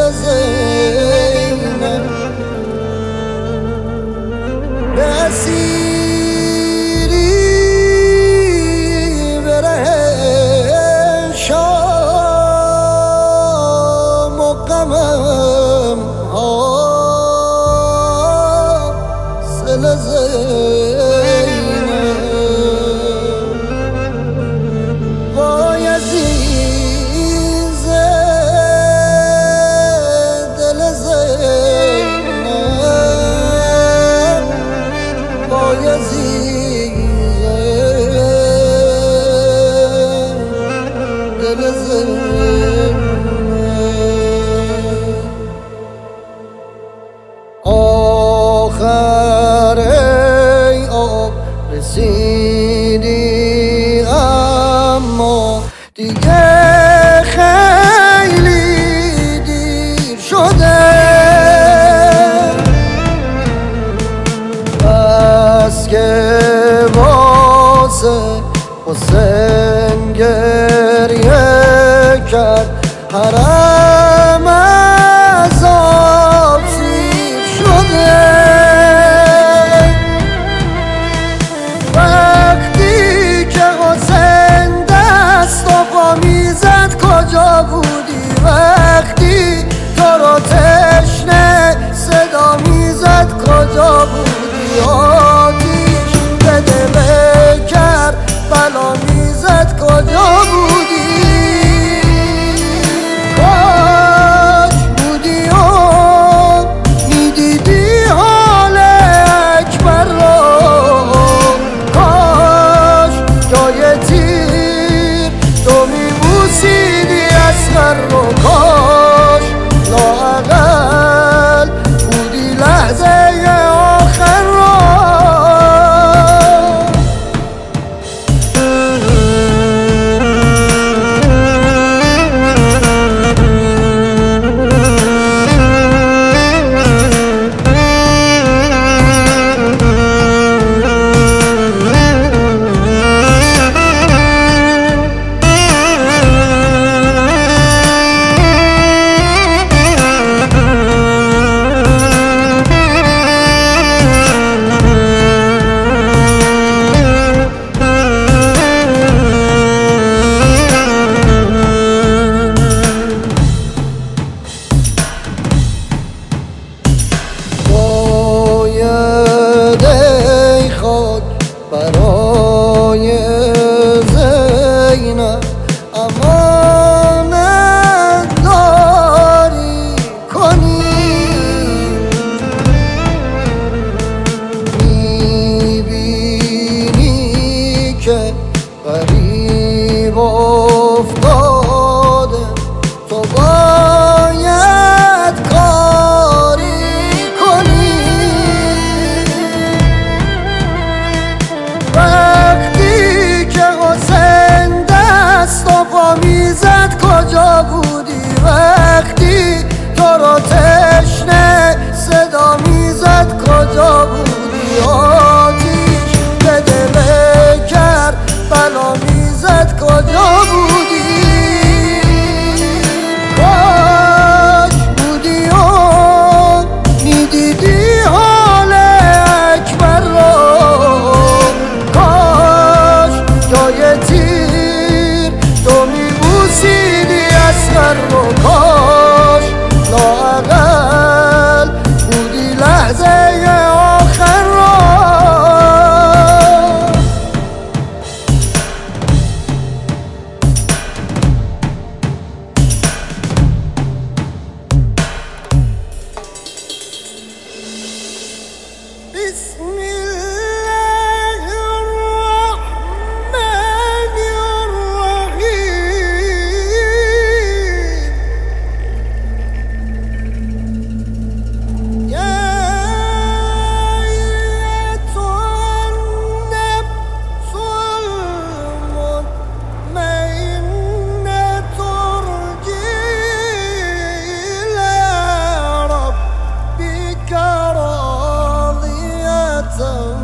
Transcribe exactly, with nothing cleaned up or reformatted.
زینب به اسیری بره شام و غمم حاصل زینب وای عزیز دل زینب وای عزیز دل زینب آخر ای آب رسیدی اما دیگه خیلی دیر شده بس که واسه حسین گریه کرد حرم از آب سیر شده وقتی که حسین دست و پا میزد کجا بودی وقتی تو رو تشنه صدا میزد کجا بودی آتیش به دل کربلا میزد کجا بودی کاش بودی و میدیدی حال اکبر رو کاش جای تیر تو میبوسیدی اصغر رو کاش لااقل بودی لحظه آخر رو برای زینب امانت داری کنی میبینی که غریب افتاده تو باید کاری کنی وقتی که حسین دست و پا میزد کجا بودی وقتی تو رو تشنه صدا میزد کجا بودی آتیش به دل کربلا میزد کجا بودی کاش بودی و میدیدی حال اکبر رو جای تیر تو میبوسیدی اصغر رو کاش لااقل بودی لحظه آخر رو بسم الله الرحمن الرحیم یا ایتها النفس المطمئنة ارجعی إلی ربک راضیة